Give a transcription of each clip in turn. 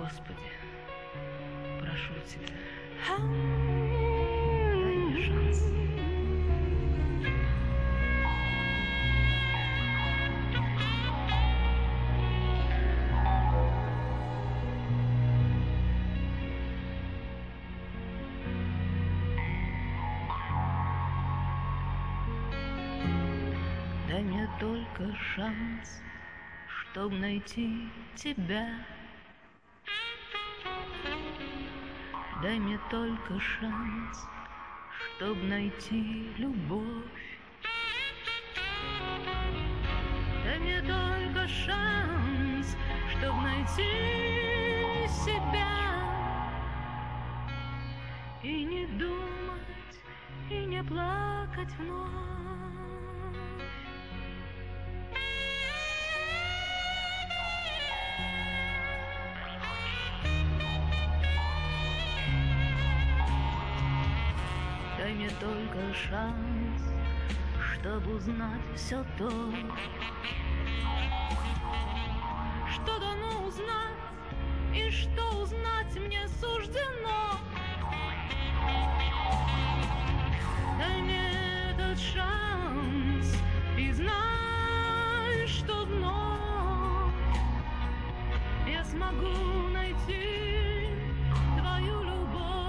Господи, прошу Тебя, дай мне шанс. Дай мне только шанс, чтоб найти Тебя. Дай мне только шанс, чтоб найти любовь. Дай мне только шанс, чтоб найти себя. И не думать, и не плакать вновь. Дай мне только шанс, чтобы узнать все то, что дано узнать, и что узнать мне суждено. Дай мне этот шанс, и знай, что вновь я смогу найти Твою любовь.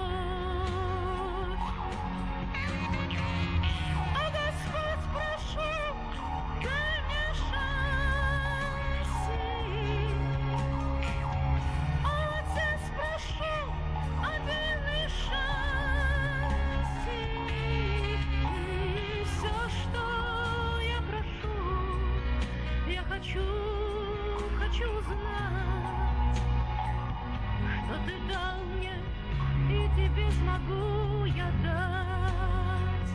Хочу знать, что Ты дал мне, и Тебе смогу я дать.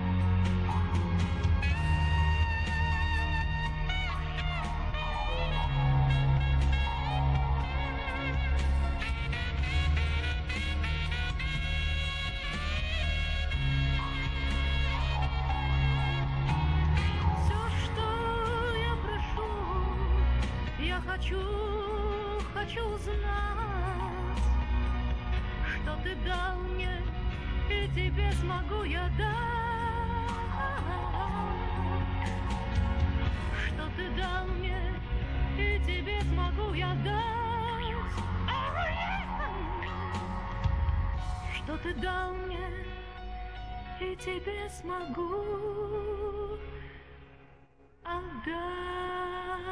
Все, что я прошу, я хочу знать, что Ты дал мне, и Тебе смогу я дать. Что Ты дал мне, и Тебе смогу я дать. Что Ты дал мне, и Тебе смогу отдать.